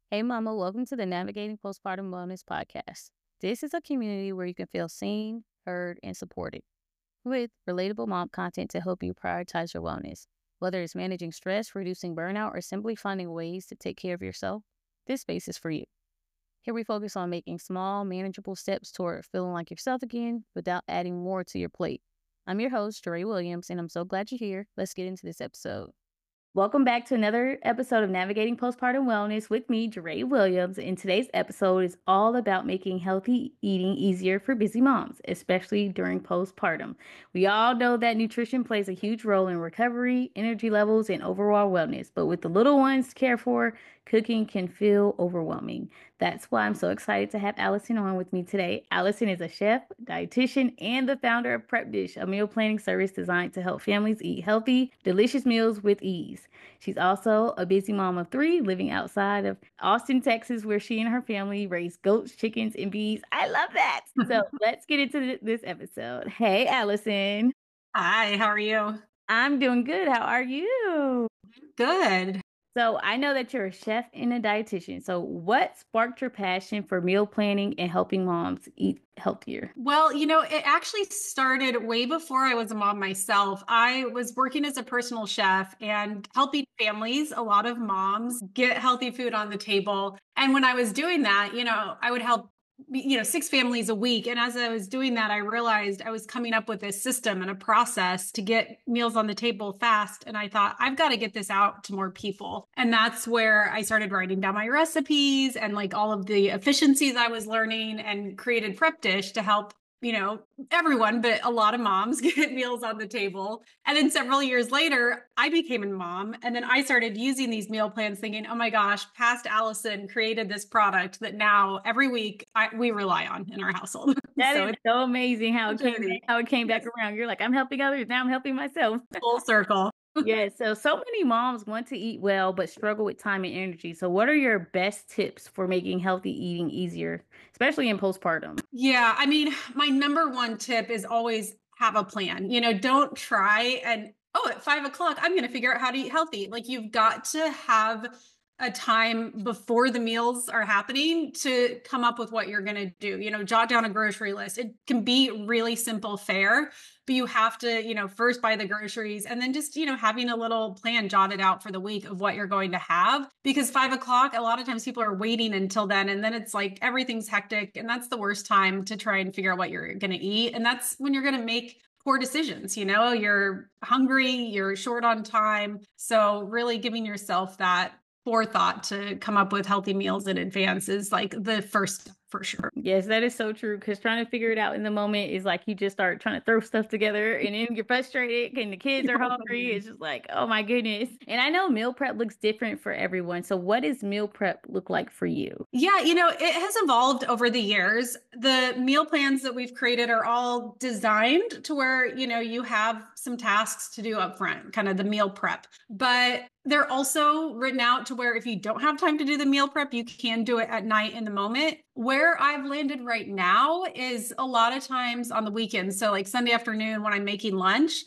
Hey, Mama, welcome to the Navigating Postpartum Wellness Podcast. This is a community where you can feel seen, heard, and supported with relatable mom content to help you prioritize your wellness. Whether it's managing stress, reducing burnout, or simply finding ways to take care of yourself, this space is for you. Here we focus on making small, manageable steps toward feeling like yourself again without adding more to your plate. I'm your host, Jeray Williams, and I'm so glad you're here. Let's get into this episode. Welcome back to another episode of Navigating Postpartum Wellness with me, Jeray Williams. And today's episode is all about making healthy eating easier for busy moms, especially during postpartum. We all know that nutrition plays a huge role in recovery, energy levels, and overall wellness. But with the little ones to care for, cooking can feel overwhelming. That's why I'm so excited to have Allison on with me today. Allison is a chef, dietitian, and the founder of Prep Dish, a meal planning service designed to help families eat healthy, delicious meals with ease. She's also a busy mom of three living outside of Austin, Texas, where she and her family raise goats, chickens, and bees. I love that. So let's get into this episode. Hey, Allison. Hi, how are you? I'm doing good. How are you? Good. So I know that you're a chef and a dietitian. So what sparked your passion for meal planning and helping moms eat healthier? Well, it actually started way before I was a mom myself. I was working as a personal chef and helping families, a lot of moms, get healthy food on the table. And when I was doing that, I would help six families a week. And as I was doing that, I realized I was coming up with a system and a process to get meals on the table fast. And I thought, I've got to get this out to more people. And that's where I started writing down my recipes and like all of the efficiencies I was learning and created Prep Dish to help everyone, but a lot of moms get meals on the table. And then several years later, I became a mom. And then I started using these meal plans thinking, oh my gosh, past Allison created this product that now every week we rely on in our household. That So is it's so amazing how it came back Yes. around. You're like, I'm helping others. Now I'm helping myself. Full circle. Yeah, so many moms want to eat well but struggle with time and energy. So what are your best tips for making healthy eating easier, especially in postpartum? Yeah. I mean, my number one tip is always have a plan. Don't try and, oh, at 5 o'clock, I'm going to figure out how to eat healthy. Like you've got to have a time before the meals are happening to come up with what you're going to do. Jot down a grocery list. It can be really simple fare, but you have to, first buy the groceries and then just, having a little plan jotted out for the week of what you're going to have. Because 5 o'clock, a lot of times people are waiting until then. And then it's like everything's hectic. And that's the worst time to try and figure out what you're going to eat. And that's when you're going to make poor decisions. You're hungry, you're short on time. So really giving yourself that forethought to come up with healthy meals in advance is like the first step for sure. Yes, that is so true. Because trying to figure it out in the moment is like you just start trying to throw stuff together and then you're frustrated and the kids are hungry. It's just like, oh my goodness. And I know meal prep looks different for everyone. So what does meal prep look like for you? Yeah, it has evolved over the years. The meal plans that we've created are all designed to where, you have some tasks to do up front, kind of the meal prep. But they're also written out to where if you don't have time to do the meal prep, you can do it at night in the moment. Where I've landed right now is a lot of times on the weekends. So like Sunday afternoon when I'm making lunch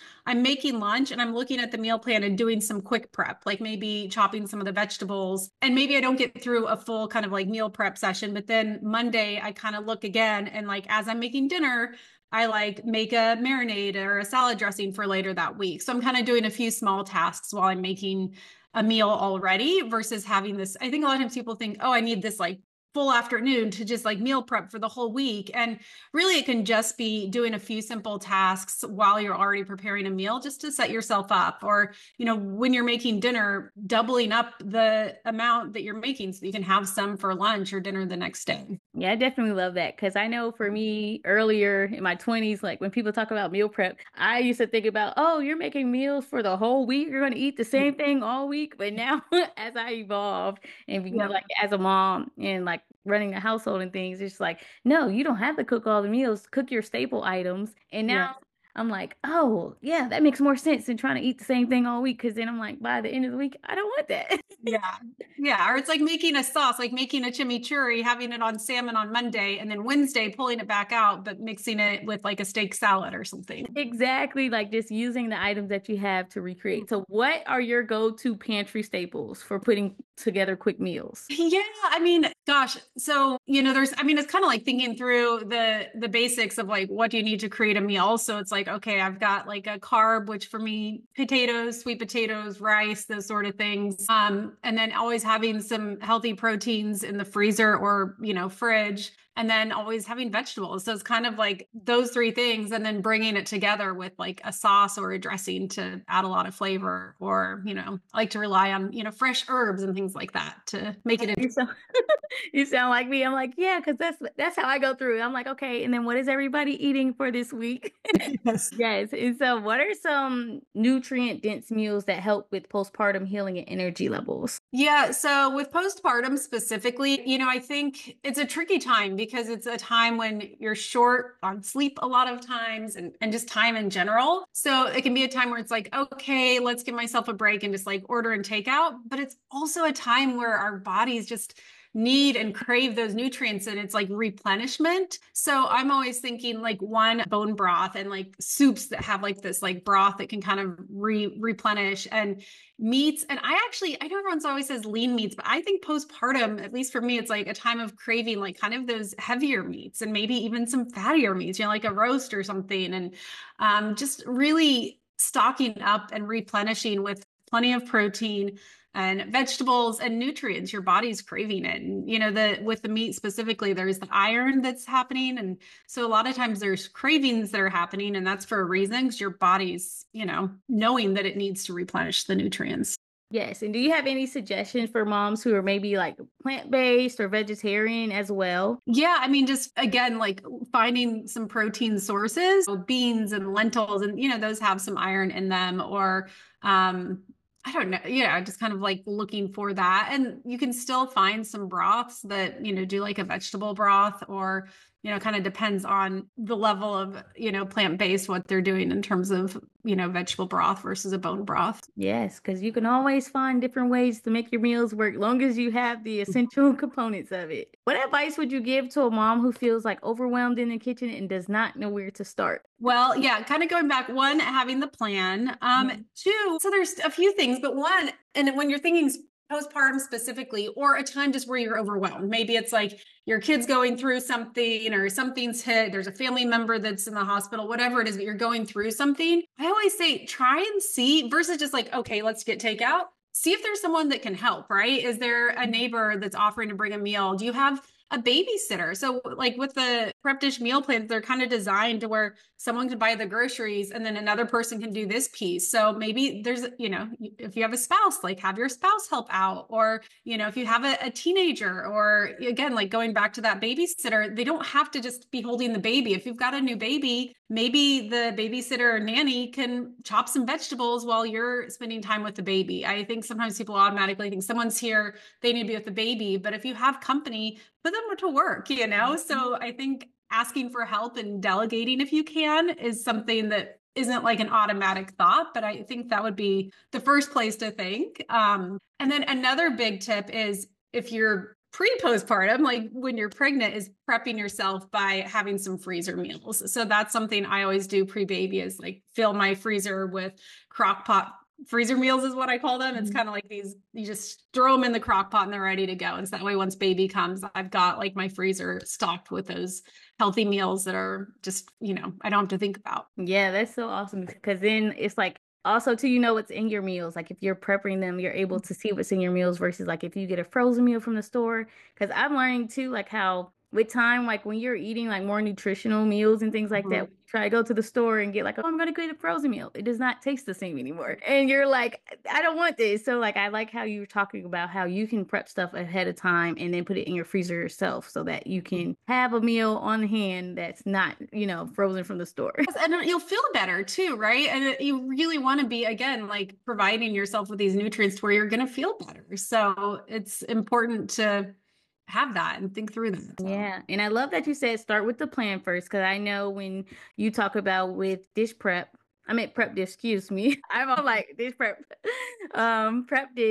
and I'm looking at the meal plan and doing some quick prep, like maybe chopping some of the vegetables. And maybe I don't get through a full kind of like meal prep session, but then Monday I kind of look again and like as I'm making dinner, I like make a marinade or a salad dressing for later that week. So I'm kind of doing a few small tasks while I'm making a meal already versus having this. I think a lot of times people think, oh, I need this like full afternoon to just like meal prep for the whole week. And really, it can just be doing a few simple tasks while you're already preparing a meal just to set yourself up. Or, when you're making dinner, doubling up the amount that you're making so you can have some for lunch or dinner the next day. Yeah, I definitely love that because I know for me earlier in my 20s, like when people talk about meal prep, I used to think about, oh, you're making meals for the whole week. You're going to eat the same thing all week. But now, as I evolved and Yeah. like as a mom and like running the household and things, it's like, no, you don't have to cook all the meals. Cook your staple items. And Yeah. now I'm like, oh, yeah, that makes more sense than trying to eat the same thing all week. Because then I'm like, by the end of the week, I don't want that. Yeah. Yeah. Or it's like making a sauce, like making a chimichurri, having it on salmon on Monday, and then Wednesday pulling it back out, but mixing it with like a steak salad or something. Exactly, like just using the items that you have to recreate. So, what are your go-to pantry staples for putting together quick meals? Yeah, I mean, gosh. So, it's kind of like thinking through the basics of like what do you need to create a meal. So it's like, okay, I've got like a carb, which for me, potatoes, sweet potatoes, rice, those sort of things. And then always having some healthy proteins in the freezer or, fridge. And then always having vegetables. So it's kind of like those three things, and then bringing it together with like a sauce or a dressing to add a lot of flavor. Or, I like to rely on, fresh herbs and things like that to make it. You sound, you sound like me. I'm like, yeah, because that's how I go through it. I'm like, okay, and then what is everybody eating for this week? Yes. Yes. And so, what are some nutrient dense meals that help with postpartum healing and energy levels? Yeah. So with postpartum specifically, I think it's a tricky time because it's a time when you're short on sleep a lot of times and just time in general. So it can be a time where it's like, okay, let's give myself a break and just like order and take out. But it's also a time where our bodies just need and crave those nutrients, and it's like replenishment. So I'm always thinking like one, bone broth and like soups that have like this like broth that can kind of replenish, and meats. And I know everyone always says lean meats, but I think postpartum, at least for me, it's like a time of craving like kind of those heavier meats and maybe even some fattier meats, like a roast or something. And just really stocking up and replenishing with plenty of protein and vegetables and nutrients. Your body's craving it. And with the meat specifically, there's the iron that's happening. And so a lot of times there's cravings that are happening, and that's for a reason, because your body's, knowing that it needs to replenish the nutrients. Yes. And do you have any suggestions for moms who are maybe like plant-based or vegetarian as well? Yeah, I mean, just again, like finding some protein sources, so beans and lentils, and those have some iron in them. Or I don't know, just kind of like looking for that. And you can still find some broths that, do like a vegetable broth, or kind of depends on the level of, plant-based, what they're doing in terms of, vegetable broth versus a bone broth. Yes, because you can always find different ways to make your meals work, long as you have the essential components of it. What advice would you give to a mom who feels like overwhelmed in the kitchen and does not know where to start? Well, yeah, kind of going back, one, having the plan. Two, so there's a few things, but one, and when you're thinking postpartum specifically, or a time just where you're overwhelmed, maybe it's like your kid's going through something, or something's hit, there's a family member that's in the hospital, whatever it is, but you're going through something. I always say, try and see, versus just like, okay, let's get takeout. See if there's someone that can help, right? Is there a neighbor that's offering to bring a meal? Do you have a babysitter? So like with the prep dish meal plans, they're kind of designed to where someone can buy the groceries and then another person can do this piece. So maybe there's, if you have a spouse, like have your spouse help out. Or, if you have a teenager, or again, like going back to that babysitter, they don't have to just be holding the baby. If you've got a new baby, maybe the babysitter or nanny can chop some vegetables while you're spending time with the baby. I think sometimes people automatically think someone's here, they need to be with the baby. But if you have company, put them to work, So I think asking for help and delegating, if you can, is something that isn't like an automatic thought, but I think that would be the first place to think. And then another big tip is, if you're pre-postpartum, like when you're pregnant, is prepping yourself by having some freezer meals. So that's something I always do pre-baby, is like fill my freezer with crock pot freezer meals, is what I call them. It's kind of like these, you just throw them in the crock pot and they're ready to go. And so that way, once baby comes, I've got like my freezer stocked with those healthy meals that are just, I don't have to think about. Yeah, that's so awesome, because then it's like, also too, what's in your meals. Like if you're prepping them, you're able to see what's in your meals, versus like if you get a frozen meal from the store. Because I'm learning too, like how with time, like when you're eating like more nutritional meals and things like that, when you try to go to the store and get like, oh, I'm going to get a frozen meal, it does not taste the same anymore. And you're like, I don't want this. So like, I like how you were talking about how you can prep stuff ahead of time and then put it in your freezer yourself, so that you can have a meal on hand that's not, frozen from the store. And you'll feel better too, right? And you really want to be, again, like providing yourself with these nutrients to where you're going to feel better. So it's important to have that and think through that. So. Yeah. And I love that you said start with the plan first, because I know when you talk about with dish prep, I meant prep dish, excuse me. I'm all like dish prep, prep dish.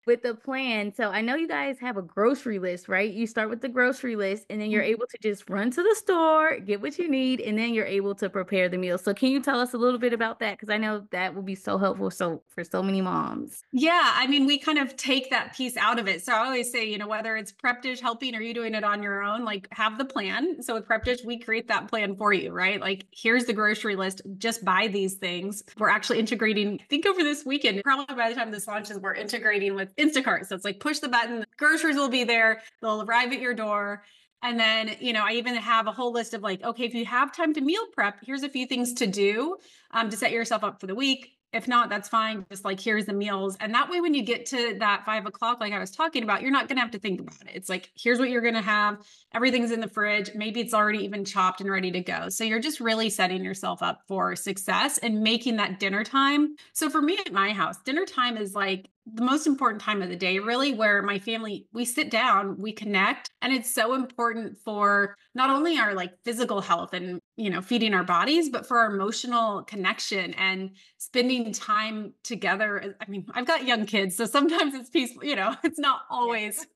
with the plan. So I know you guys have a grocery list, right? You start with the grocery list and then you're able to just run to the store, get what you need, and then you're able to prepare the meal. So can you tell us a little bit about that? Because I know that will be so helpful for so many moms. Yeah, I mean, we kind of take that piece out of it. So I always say, whether it's Prep Dish helping or you doing it on your own, like have the plan. So with Prep Dish, we create that plan for you, right? Like here's the grocery list, just buy these things. We're actually integrating, I think over this weekend, probably by the time this launches, we're integrating with Instacart. So it's like push the button, groceries will be there, they'll arrive at your door. And then, I even have a whole list of like, okay, if you have time to meal prep, here's a few things to do to set yourself up for the week. If not, that's fine. Just like, here's the meals. And that way, when you get to that 5 o'clock, like I was talking about, you're not going to have to think about it. It's like, here's what you're going to have. Everything's in the fridge. Maybe it's already even chopped and ready to go. So you're just really setting yourself up for success and making that dinner time. So for me at my house, dinner time is like the most important time of the day, really, where my family, we sit down, we connect. And it's so important for not only our like physical health and, feeding our bodies, but for our emotional connection and spending time together. I mean, I've got young kids, so sometimes it's peaceful, it's not always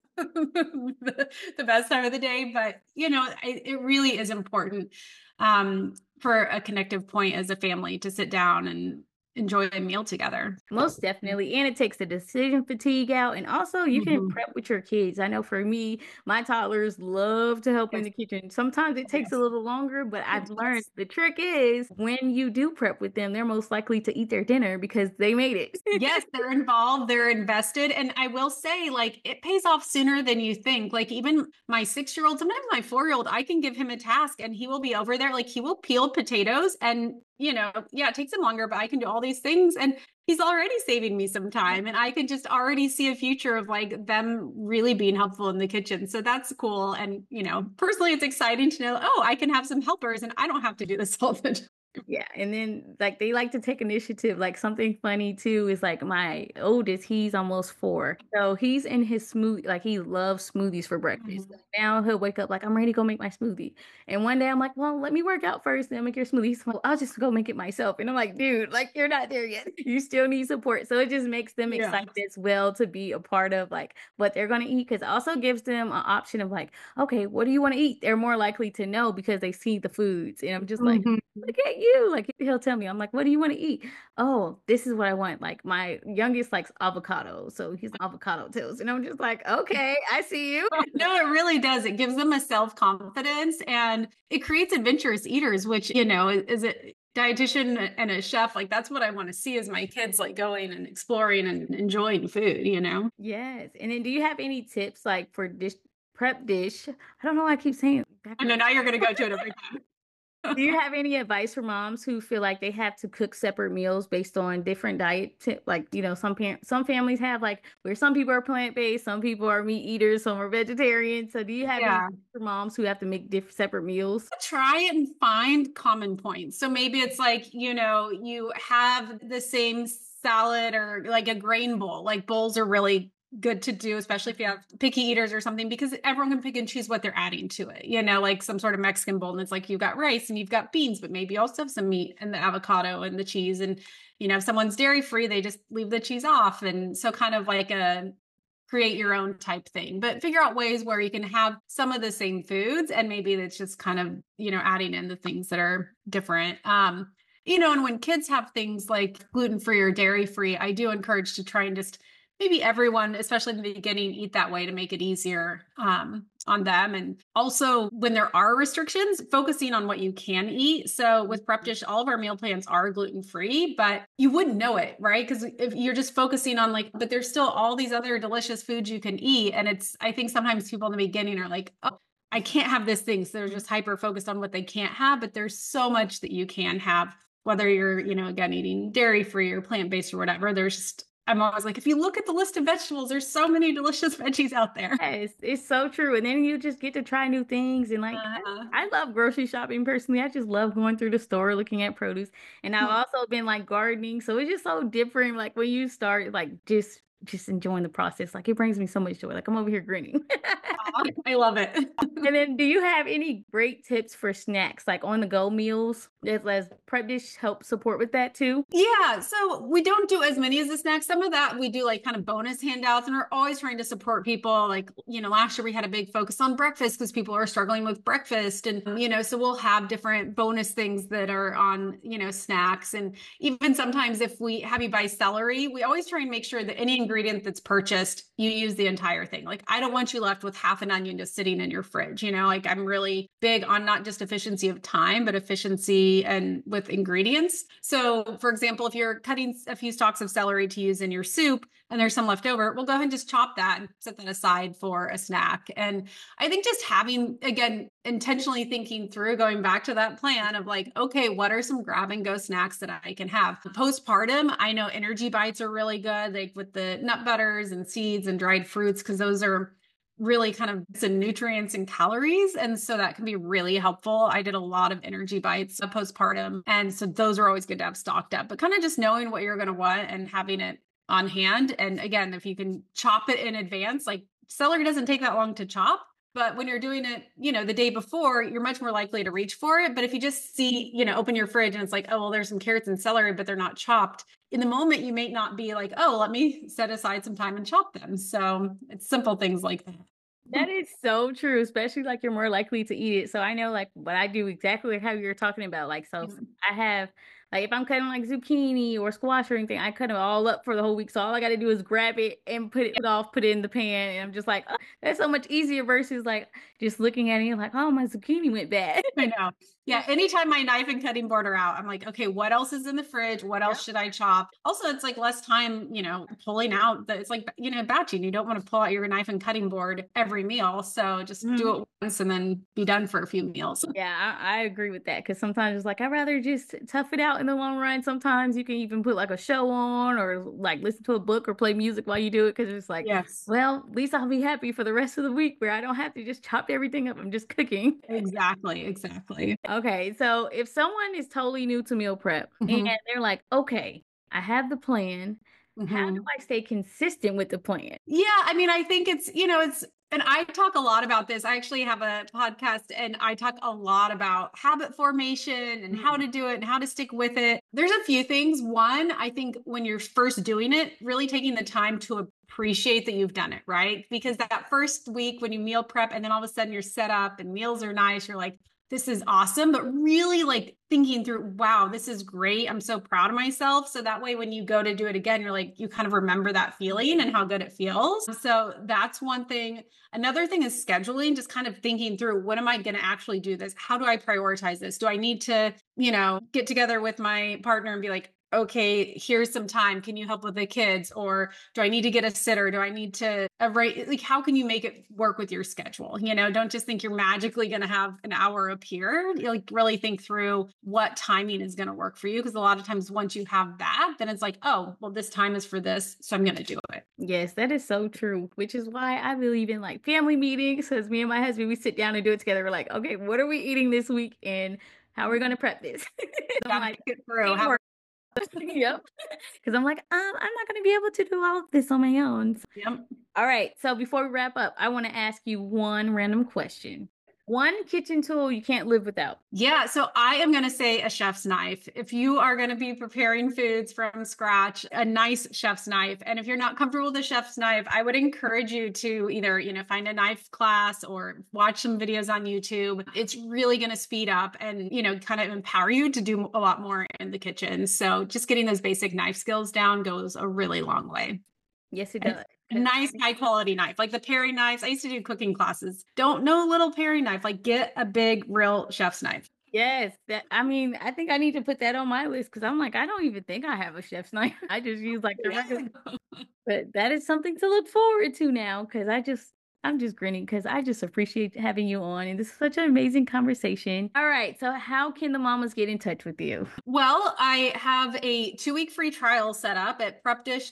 the best time of the day, but it really is important for a connective point as a family to sit down and enjoy a meal together. Most definitely. And it takes the decision fatigue out. And also, you can Mhm. prep with your kids. I know for me, my toddlers love to help in Yes, the kitchen. Sometimes it takes a yes, little longer, but I've it learned does. the trick is when you do prep with them, they're most likely to eat their dinner because they made it. Yes, they're involved, they're invested. And I will say, like, it pays off sooner than you think. Like, even my 6 year old, sometimes my 4 year old, I can give him a task and he will be over there. Like, he will peel potatoes and, yeah, it takes him longer, but I can do all these things. And he's already saving me some time. And I can just already see a future of like them really being helpful in the kitchen. So that's cool. And, personally, it's exciting to know, oh, I can have some helpers and I don't have to do this all the time. Yeah, and then like they like to take initiative. Like something funny too is like my oldest, he's almost 4. So he's in his smoothie, like he loves smoothies for breakfast. Mhm. Now he'll wake up like, I'm ready to go make my smoothie. And one day I'm like, well, let me work out first, then make your smoothie. He's like, well, I'll just go make it myself. And I'm like, dude, like you're not there yet. You still need support. So it just makes them Yeah. excited as well to be a part of like what they're gonna eat. Cause it also gives them an option of like, okay, what do you want to eat? They're more likely to know because they see the foods. And I'm just like, Mhm. look at you. Like he'll tell me, I'm like, what do you want to eat? Oh, this is what I want. Like my youngest likes avocado. So he's avocado toast. And I'm just like, okay, I see you. No, it really does. It gives them a self-confidence and it creates adventurous eaters, which, is a dietitian and a chef. Like that's what I want to see is my kids like going and exploring and enjoying food. Yes. And then do you have any tips like for prep dish? I don't know why I keep saying it I know backwards. now you're going to go to it every time. Do you have any advice for moms who feel like they have to cook separate meals based on different like, some families have like where some people are plant-based, some people are meat eaters, some are vegetarian. So do you have any Yeah. tips for moms who have to make separate meals? Try and find common points. So maybe it's like, you have the same salad or like a grain bowl. Like bowls are really good to do, especially if you have picky eaters or something, because everyone can pick and choose what they're adding to it, like some sort of Mexican bowl. And it's like you've got rice and you've got beans, but maybe you also have some meat and the avocado and the cheese. And, if someone's dairy free, they just leave the cheese off. And so kind of like a create your own type thing, but figure out ways where you can have some of the same foods and maybe it's just kind of, adding in the things that are different. And when kids have things like gluten free or dairy free, I do encourage to try and just maybe everyone, especially in the beginning, eat that way to make it easier on them. And also, when there are restrictions, focusing on what you can eat. So with Prep Dish, all of our meal plans are gluten free, but you wouldn't know it, right? Because if you're just focusing on like, but there's still all these other delicious foods you can eat. And I think sometimes people in the beginning are like, oh, I can't have this thing. So they're just hyper focused on what they can't have, but there's so much that you can have, whether you're, again, eating dairy free or plant based or whatever. I'm always like, if you look at the list of vegetables, there's so many delicious veggies out there. Yes, it's so true. And then you just get to try new things. And like, Uh, I love grocery shopping personally. I just love going through the store looking at produce. And I've also been like gardening. So it's just so different. Like when you start like just enjoying the process, like it brings me so much joy. Like I'm over here grinning. I love it. And then do you have any great tips for snacks, like on the go meals? As Prep Dish help support with that too? Yeah, so we don't do as many as the snacks. Some of that we do like kind of bonus handouts, and we're always trying to support people. Like, last year we had a big focus on breakfast because people are struggling with breakfast. And, so we'll have different bonus things that are on, snacks. And even sometimes if we have you buy celery, we always try and make sure that any ingredient that's purchased, you use the entire thing. Like, I don't want you left with half an onion just sitting in your fridge. Like I'm really big on not just efficiency of time, but efficiency and with ingredients. So for example, if you're cutting a few stalks of celery to use in your soup and there's some left over, we'll go ahead and just chop that and set that aside for a snack. And I think just having, again, intentionally thinking through, going back to that plan of like, okay, what are some grab and go snacks that I can have? Postpartum, I know energy bites are really good, like with the nut butters and seeds and dried fruits, because those are really kind of some nutrients and calories. And so that can be really helpful. I did a lot of energy bites postpartum. And so those are always good to have stocked up, but kind of just knowing what you're going to want and having it on hand. And again, if you can chop it in advance, like celery doesn't take that long to chop. But when you're doing it, the day before, you're much more likely to reach for it. But if you just see, open your fridge and it's like, oh, well, there's some carrots and celery, but they're not chopped. In the moment, you may not be like, oh, let me set aside some time and chop them. So it's simple things like that. That is so true, especially like you're more likely to eat it. So I know like what I do exactly like how you're talking about. Like, so I have like if I'm cutting like zucchini or squash or anything, I cut them all up for the whole week. So all I got to do is grab it and put it in the pan. And I'm just like, oh, that's so much easier versus like just looking at it and like, oh, my zucchini went bad. I know. Yeah. Anytime my knife and cutting board are out, I'm like, okay, what else is in the fridge? What else should I chop? Also, it's like less time, pulling out it's like, batching. You don't want to pull out your knife and cutting board every meal. So just do it once and then be done for a few meals. Yeah, I agree with that. Cause sometimes it's like, I'd rather just tough it out in the long run. Sometimes you can even put like a show on or like listen to a book or play music while you do it. Cause it's like, yes, well, at least I'll be happy for the rest of the week where I don't have to just chop everything up. I'm just cooking. Exactly. Okay, so if someone is totally new to meal prep and they're like, okay, I have the plan. How do I stay consistent with the plan? Yeah, I mean, I think and I talk a lot about this. I actually have a podcast and I talk a lot about habit formation and how to do it and how to stick with it. There's a few things. One, I think when you're first doing it, really taking the time to appreciate that you've done it, right? Because that first week when you meal prep and then all of a sudden you're set up and meals are nice, you're like, this is awesome, but really like thinking through, wow, this is great. I'm so proud of myself. So that way, when you go to do it again, you're like, you kind of remember that feeling and how good it feels. So that's one thing. Another thing is scheduling, just kind of thinking through, what am I going to actually do this? How do I prioritize this? Do I need to, get together with my partner and be like, okay, here's some time. Can you help with the kids? Or do I need to get a sitter? Do I need to like, how can you make it work with your schedule? Don't just think you're magically going to have an hour appear. You like really think through what timing is going to work for you. Because a lot of times once you have that, then it's like, oh, well, this time is for this. So I'm going to do it. Yes, that is so true, which is why I believe in like family meetings. Because me and my husband, we sit down and do it together. We're like, okay, what are we eating this week? And how are we going to prep this? I'm like, get through. Yep. Because I'm like, I'm not going to be able to do all of this on my own. Yep. All right. So before we wrap up, I want to ask you one random question. One kitchen tool you can't live without. Yeah. So I am going to say a chef's knife. If you are going to be preparing foods from scratch, a nice chef's knife. And if you're not comfortable with a chef's knife, I would encourage you to either, find a knife class or watch some videos on YouTube. It's really going to speed up and, kind of empower you to do a lot more in the kitchen. So just getting those basic knife skills down goes a really long way. Yes, it does. Nice high quality knife, like the paring knives. I used to do cooking classes. Don't know a little paring knife, like get a big real chef's knife. Yes, I think I need to put that on my list because I'm like, I don't even think I have a chef's knife. I just use like the regular. But that is something to look forward to now because I'm just grinning because I just appreciate having you on. And this is such an amazing conversation. All right. So how can the mamas get in touch with you? Well, I have a 2-week free trial set up at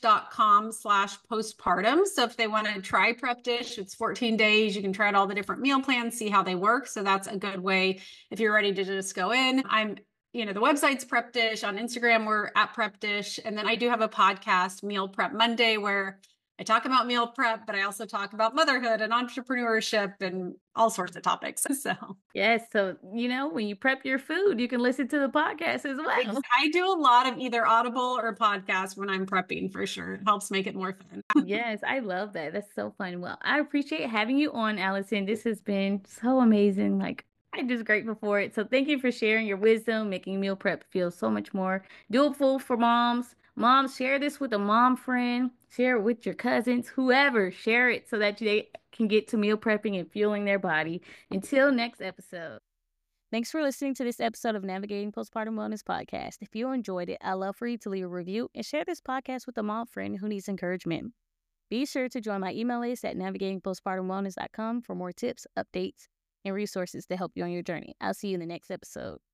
prepdish.com/postpartum. So if they want to try Prep Dish, it's 14 days. You can try out all the different meal plans, see how they work. So that's a good way if you're ready to just go in. The website's Prep Dish. On Instagram, we're at Prep Dish. And then I do have a podcast, Meal Prep Monday, where I talk about meal prep, but I also talk about motherhood and entrepreneurship and all sorts of topics. So Yes. So, when you prep your food, you can listen to the podcast as well. I do a lot of either Audible or podcast when I'm prepping for sure. It helps make it more fun. Yes, I love that. That's so fun. Well, I appreciate having you on, Allison. This has been so amazing. Like, I'm just grateful for it. So, thank you for sharing your wisdom, making meal prep feel so much more doable for moms. Moms, share this with a mom friend, share it with your cousins, whoever. Share it so that they can get to meal prepping and fueling their body. Until next episode. Thanks for listening to this episode of Navigating Postpartum Wellness Podcast. If you enjoyed it, I'd love for you to leave a review and share this podcast with a mom friend who needs encouragement. Be sure to join my email list at navigatingpostpartumwellness.com for more tips, updates, and resources to help you on your journey. I'll see you in the next episode.